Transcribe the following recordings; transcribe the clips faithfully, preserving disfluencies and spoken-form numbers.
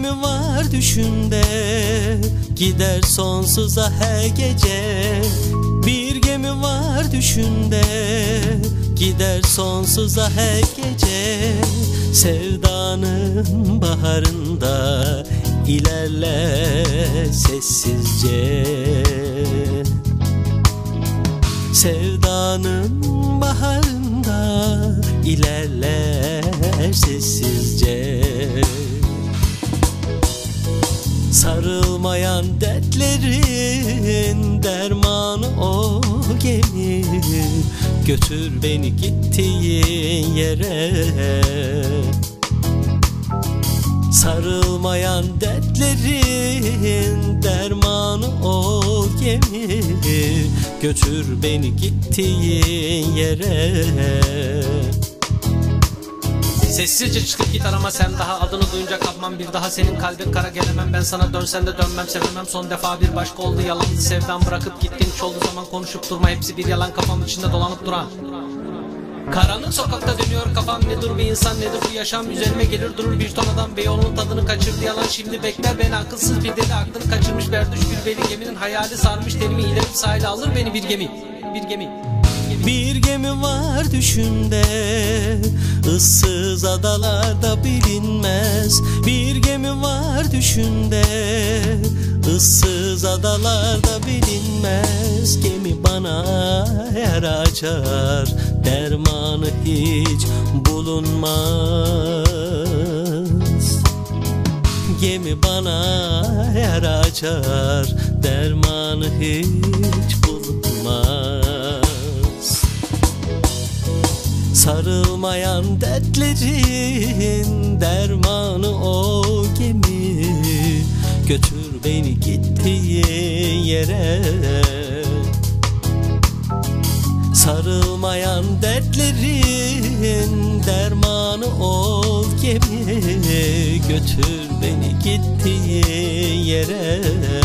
gemi var düşümde, gider sonsuza her gece. Bir gemi var düşümde, gider sonsuza her gece. Sevdanın baharında ilerler sessizce. Sevdanın baharında ilerler sessizce. Sarılmayan dertlerin dermanı o gemi. Götür beni gittiğin yere. Sarılmayan dertlerin dermanı o gemi. Götür beni gittiğin yere. Sessizce çıkıp git arama sen daha, adını duyunca kapmam bir daha. Senin kalbin kara, gelemem ben sana, dönsen de dönmem, sevemem. Son defa bir başka oldu, yalandı sevdam, bırakıp gittin hiç olduğu zaman konuşup durma. Hepsi bir yalan, kafam içinde dolanıp duran. Karanlık sokakta dönüyor kafam, nedir bir insan nedir bu yaşam. Üzerime gelir durur bir ton adam, Beyoğlu'nun tadını kaçırdı yalan. Şimdi bekler beni akılsız bir deli, aklını kaçırmış berduş bir beli. Geminin hayali sarmış terimi, ileri sahile alır beni bir gemi. Bir gemi. Bir gemi var düşümde, ıssız adalarda bilinmez. Bir gemi var düşümde, ıssız adalarda bilinmez. Gemi bana yer açar, dermanı hiç bulunmaz. Gemi bana yer açar, dermanı hiç bulunmaz. Sarılmayan dertlerin dermanı o gemi. Götür beni gittiğin yere. Sarılmayan dertlerin dermanı o gemi. Götür beni gittiğin yere.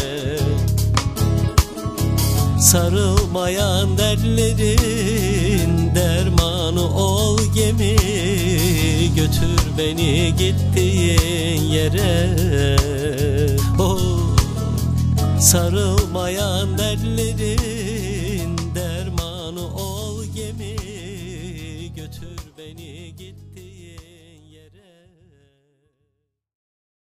Sarılmayan dertlerin dermanı ol gemi. Götür beni gittiğin yere. Oh, sarılmayan dertlerin